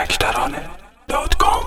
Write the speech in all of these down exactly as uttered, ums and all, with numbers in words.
فلکترانه دات کام.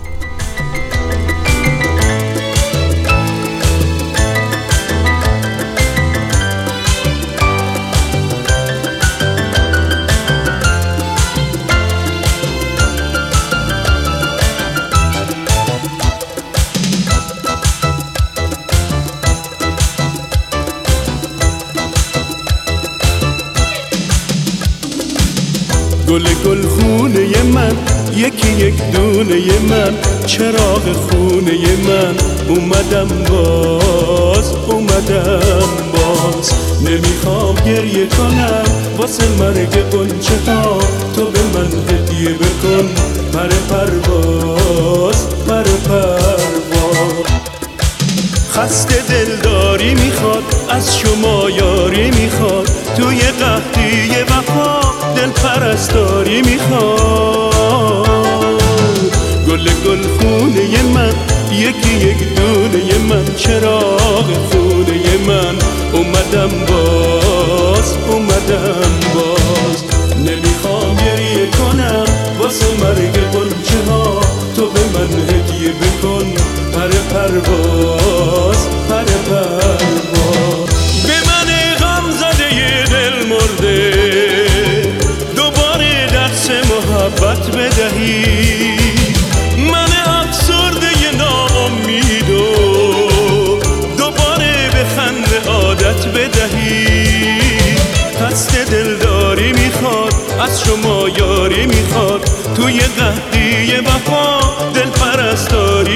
گل گل خونه من، یکی یک دونه من، چراغ خونه من، اومدم باز اومدم باز. نمیخوام گریه کنم واسه مرگ غنچه ها، تو به من هدیه بکن پر پرواز پر پرواز. خسته دلداری میخواد از شما یاری میخواد، توی قحطی وفا دل پرستاری میخواد. گل گل خونه من، یکی یک دونه من، چراغ خونه من، اومدم باز اومدم باز. نمیخوام گریه کنم واسه مرگ غنچه ها، تو به من هدیه بکن پر پرواز پر پرواز. به من غم زده دل مرده دوباره درس محبت بدهی، من افسرده ناامیدو دوباره به خنده عادت بدهی. خسته دلداری میخواد از شما یاری میخواد، توی قحطی وفا دل پرستاری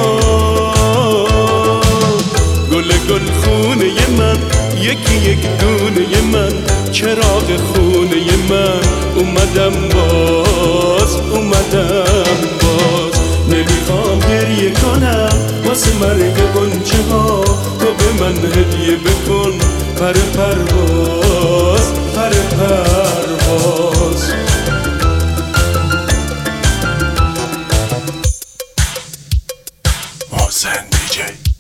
میخواد. گل گل خونه من، یکی یک دونه من، چراغ خونه من، اومدم باز اومدم باز. نمیخوام گریه کنم واسه مرگ غنچه ها، تو به من هدیه بکن پر پرواز پر پرواز. محسن دیجی.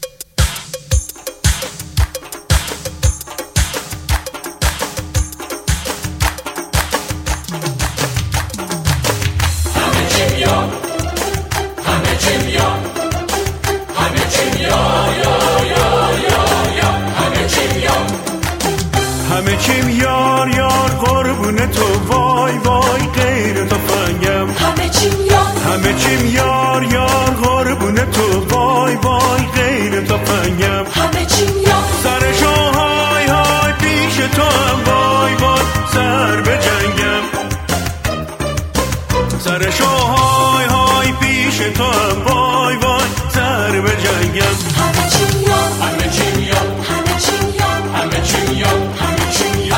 همه چیم یار یار قربون تو، وای وای غیر تو فنگم. همه چیم یار همه چیم یار یار قربون تو، وای وای غیر تو فنگم. همه چیم یار سرشو های های پیش تو هم، وای وای سر به جنگم. سرشو های های پیش تو هم، وای وای سر به جنگم. همه چیم یار همه چیم یار همه چیم یار همه چیم یار همه چیم یار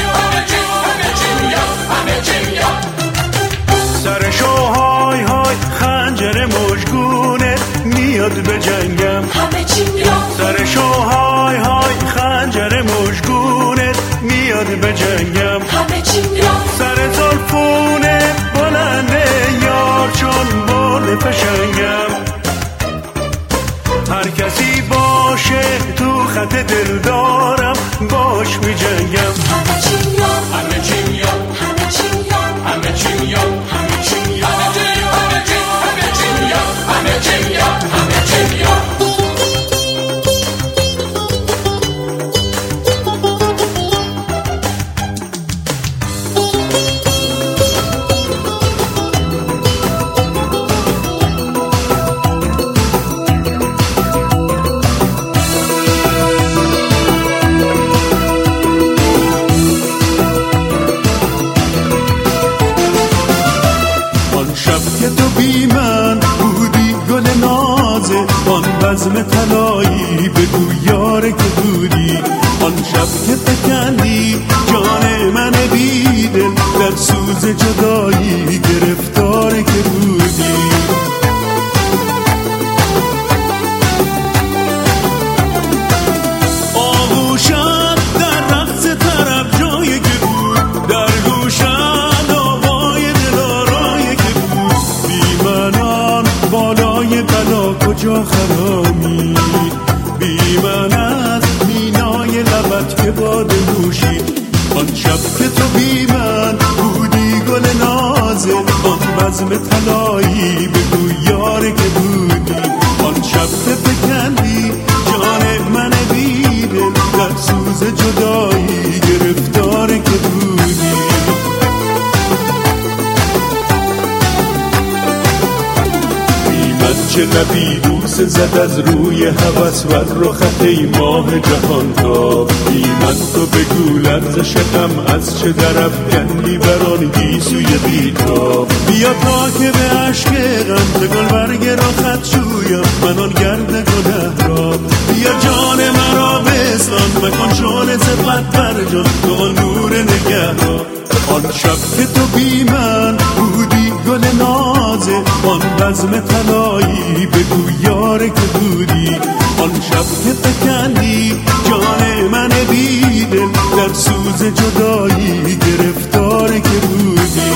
سرشو های های خنجر مژگونه میاد به جنگم. همه چیم یار سرشو های های خنجر مژگونه میاد به جنگم. همه چیم یار سر زلفونه بلنده یار چون بال پشنگم. هر کسی باشه تو خط دل دارم باش می جنگم. همه چیم یار همه چیم یار همه چیم یار همه چیم یار همه چیم یار همه چیم یار همه چیم یار همه چیم یار. بزم طلایی بگو یاره که بودی، آن شب که فکندی جان من بیدل در سوز جدایی گرفتاره که بودی. آغوشم در رقص طرب جایی که بود، در گوشم آوای دلارایی که بود. بی منان بالای بلا کجا خرامی، بی من از مینای لبت که باده موشید. آن شب که تو بی من بودی گل نار بزم طلایی بگو یار که بودی آن شب که فکندی جان من بیدل در سوز جدایی گرفتار که بودی چه لبی بوسه زد از روی هوس و رخت ای ماه جهان تاب بی من تو بگو لرز شدم از چه درف کندی بران گیسوی بیتاب بیا تا که به عشق غم گل برگ را خط شویم من آن گرد گنه را بیا جان مرا بستان مکن شان صفت بر جان تو آن نور نگه را آن شب که تو بی من بودی گل نازه آن بزم طلایی بگو یار که بودی آن شب که فکندی جان من بیدل در سوز جدایی گرفتار که بودی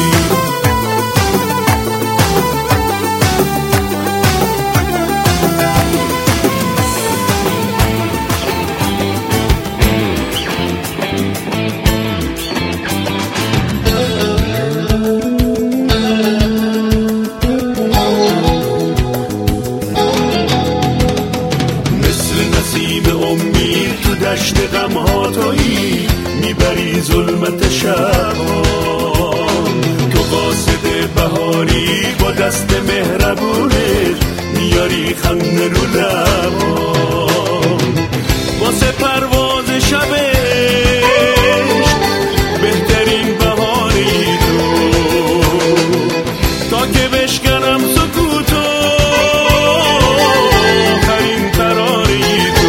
دشت غم ها تویی میبری ظلمت شب تو قاصد بهاری با دست مهربونت میاری خنده رو لبا واسه پرواز شبش بهترین بهاری تو تا که بشکنم سکوتو آخرین قراری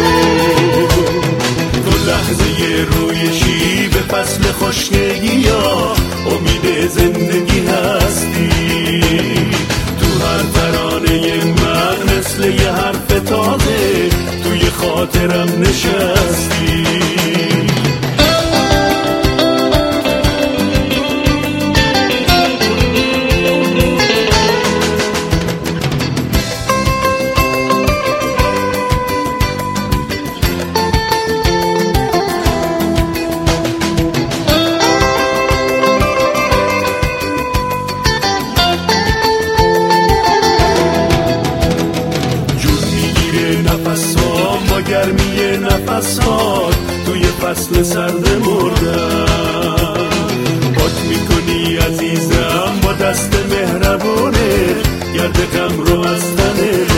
لحظه رویشی به فصل خشکگی یا امید زندگی هستی تو هر ترانه من مثل یه حرف تازه توی خاطرم نشستی گرمی نفسات توی فصل سرد مردم پاک میکنی عزیزم با دست مهربونه گرد غم رو از تن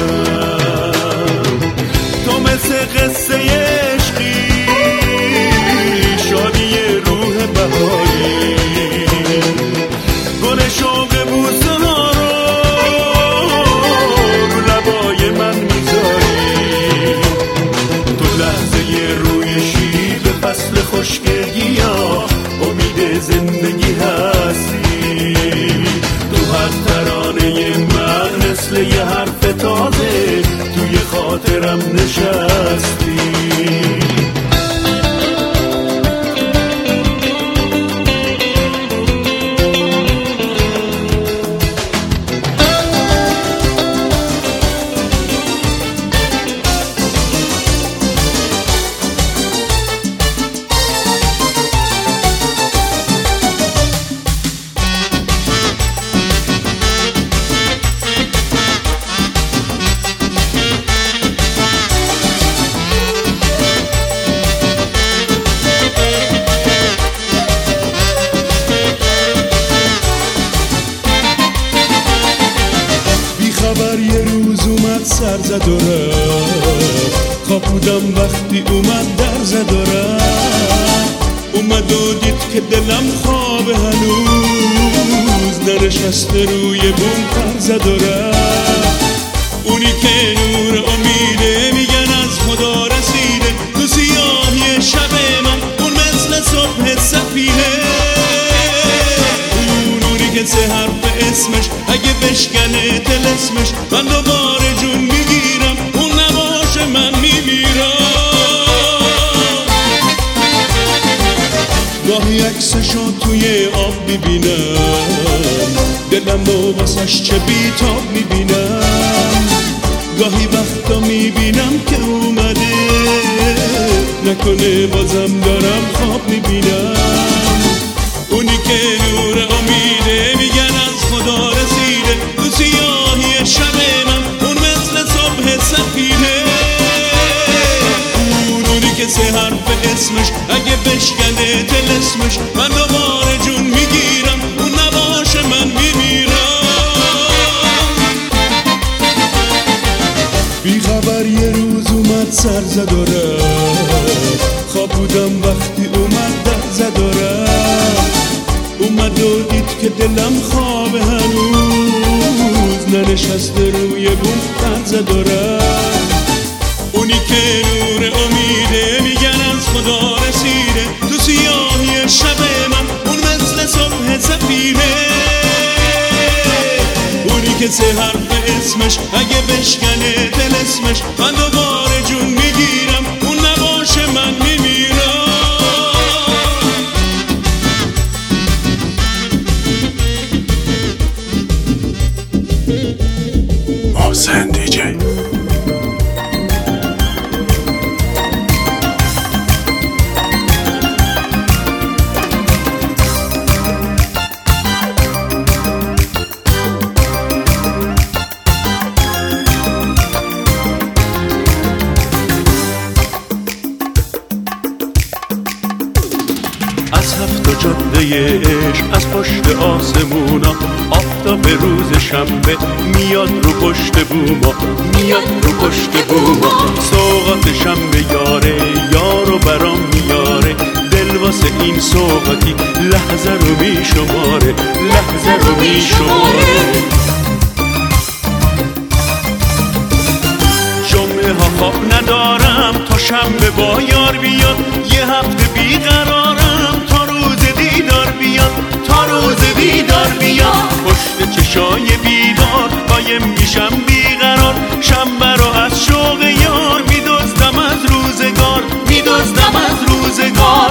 من تو مثل قصه عشقی شادی روح بهاری گل شوق بوسه ها رو رو لبای من میذاری فصل خشکگی یا امید زندگی هستی تو هر ترانه من مثل یه حرف تازه توی خاطرم نشستی سر زد و رفت خواب بودم وقتی اومد در زد و رفت اومد و دید که دلم خواب هنوز ننشسته روی بوم پر زد و رفت اونی که نور امیده میگن از خدا رسیده تو سیاهی شب من اون مثل صبح سفیده اون نوری که سه حرف اسمش اگه بشکنه تلسمش من دوباره جون میگیرم اون نباشه من میمیرم گاهی عکسشو توی آب میبینم دلم رو واسش چه بیتاب میبینم گاهی وقتا میبینم که اومده نکنه بازم دارم خواب میبینم اونی که نور امیده میگن از خدا رسید طلسمش من دوباره جون میگیرم، اون نباشه من میمیرم. بی خبر یه روز اومد سر زد و رفت، خواب بودم وقتی اومد در زد و رفت. اومد و دید که دلم خوابه هنوز، ننشسته روی بوم در زد و رفت. اونی که نور امیده میگن از خدا رسیده، تو سیاهی شب من اون مثل صبح سفیده. اونی که سه حرف اسمش اگه بشکنه طلسمش من دوباره جون میگیرم، اون نباشه من میمیرم. محسن دیجی. از هفت و جاده عشق از پشت آسمونا، آفتاب روز شنبه میاد رو پشت بوما، میاد رو پشت بوما. سوغات شنبه یاره یارو برام میاره، دل واسه این سوغاتی لحظه رو میشماره، لحظه رو میشماره. جمعه ها خواب ندارم تا شنبه با یار بیاد، یه هفته بیقرارم تا روز دیدار بیاد، تا روز دیدار بیاد. پشت چشای بیدار قایم میشم بیقرار، شنبه رو از شوق یار میدزدم از روزگار، میدزدم از روزگار.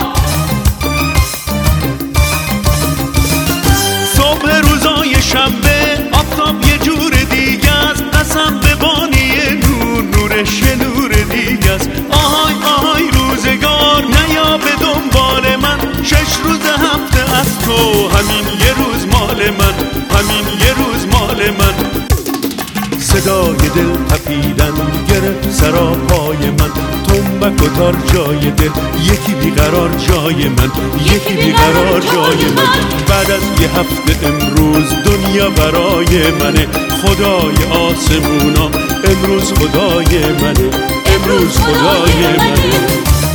صبح روزای شنبه آفتاب یه جور دیگه است، قسم به بانی نور نورش یه نور دیگه است. آهای آهای روزگار نیا به دنبال من، شش روز هفته از تو همین یه روز مال من، همین یه روز مال من. صدای دل تپیدن گرفت سراپای من، تنبک و تار جای دل یکی بیقرار جای من، یکی بیقرار جای من. بعد از یه هفته امروز دنیا برای منه، خدای آسمونا امروز خدای منه، امروز خدای منه.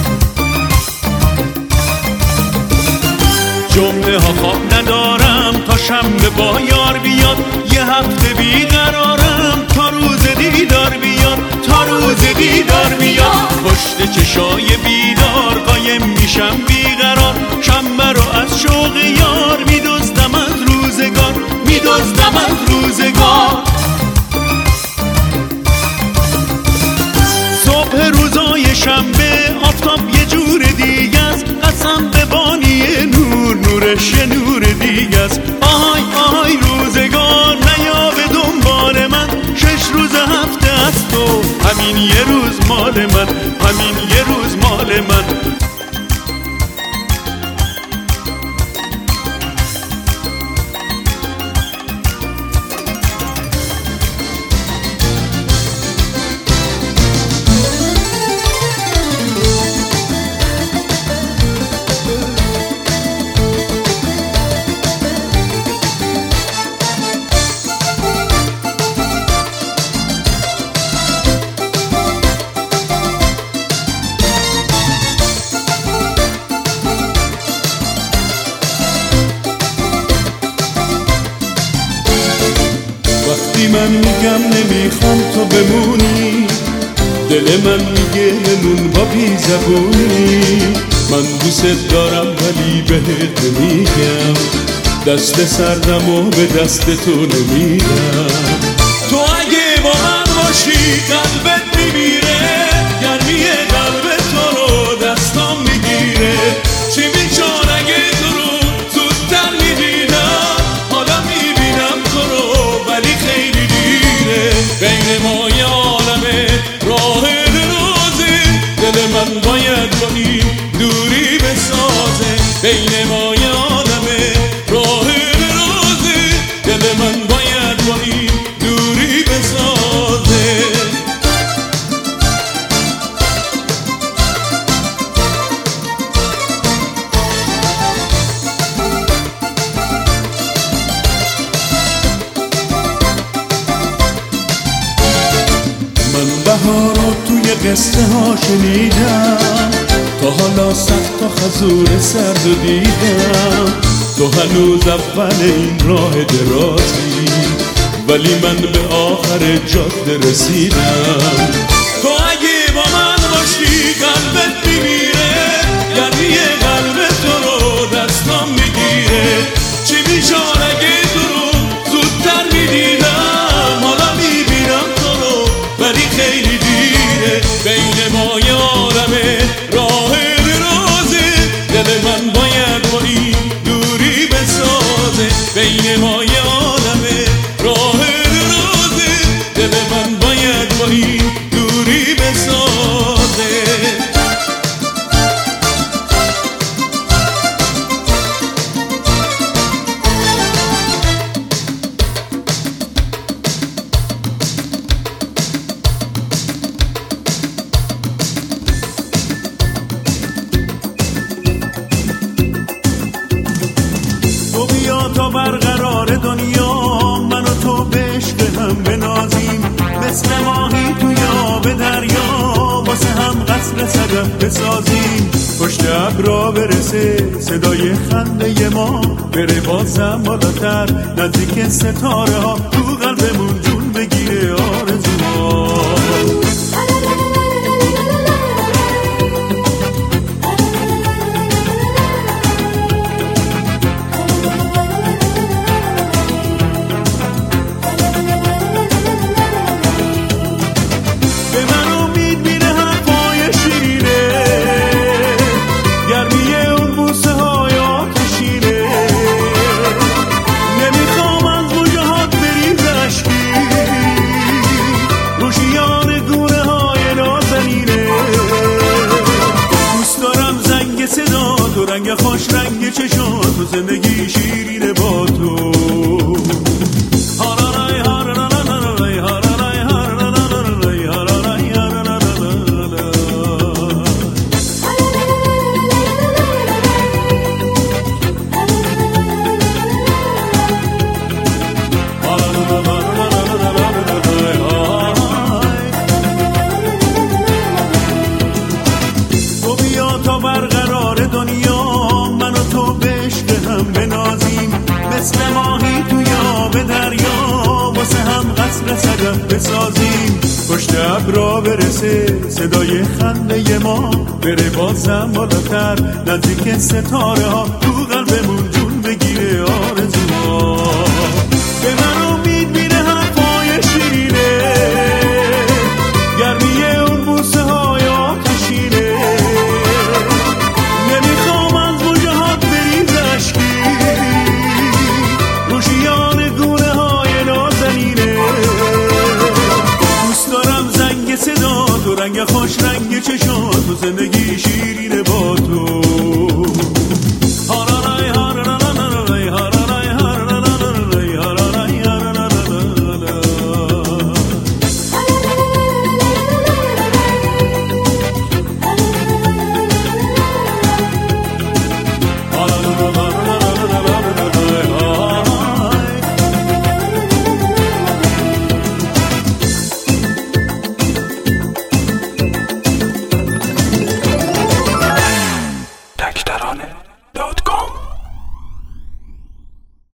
جمعه ها خواب ندارم تا شنبه با یار بیاد، یه هفته بیقرارم تا روز دیدار بیاد، تا روز دیدار بیاد. پشت چشای بیدار قایم میشم بیقرار، شنبه رو از شوق یار میدزدم از روزگار، میدزدم از روزگار. صبح روزای شنبه آفتاب یه جور دیگه است، قسم به بانی نور نورش یه نور دیگه است. آهای آهای روزگار نیا به دنبال من، شش روز هفته از تو همین یه روز مال من، همین یه روز مال من. وقتی من میگم نمیخوام تو بمونی، دل من میگه نمون با بی زبونی. من دوست دارم ولی بهت نمیگم، دست سردم و به دست تو نمیدم. تو اگه با من باشی قلبت میمیره، گرمی قلب تو رو دستام میگیره. چی میشد اگه تو رو زودتر میدیدم، حالا میبینم تو رو ولی خیلی دیره. بین ما یه عالمه راه درازه، دل من باید با این دوری بسازه. بین ما یه عالمه راه درازه، دل من باید با این دوری بسازه. بهارو توی قصه ها شنیدم، تا حالا صد تا خزور سرد و دیدم. تو هنوز اول این راه درازی، ولی من به آخر جاده رسیدم. تو اگه با من باشی قلبت میمیره، یعنی قلب تو رو دستم میگیره. چی میشار اگه تو رو زودتر میدیدم، حالا میبینم تو رو ولی خیلی دیره. بین ما یه عالمه راه درازه، دل من باید با این دوری بسازه. بین ما یه عالمه راه درازه، دل من باید با این دوری بسازه. تو بیا تا برقرار دنیا، من و تو به عشق هم بنازیم. مثل ماهی توی آب دریا، واسه هم قصر صدف بسازیم. پشت ابرا برسه صدای خنده ما، بره بازم بالاتر نزدیک ستاره ها. تو قلبمون جون بگیره آرزوها. تو رنگ خوش رنگ چشم تو، زندگی شیرینه با تو. تو بیا تا برقرار دنیا، من و تو به عشق هم بنازیم. مثل ماهی توی آب دریا، واسه هم قصر صدف بسازیم. پشت ابرا برسه صدای خنده ما، بره بازم بالاتر نزدیک ستاره ها. تو قلبمون جون بگیره آرزوها. به من امید میره حرفای شیرینه، گرمی اون بوسه های آتشینه. نمیخوام از وجهات بریز اشکی، روشیان گونه های نازنینه. دوست دارم زنگ صدا تو، رنگ خوش رنگ چشم تو، زندگی شیرینه با تو. تکترانه دات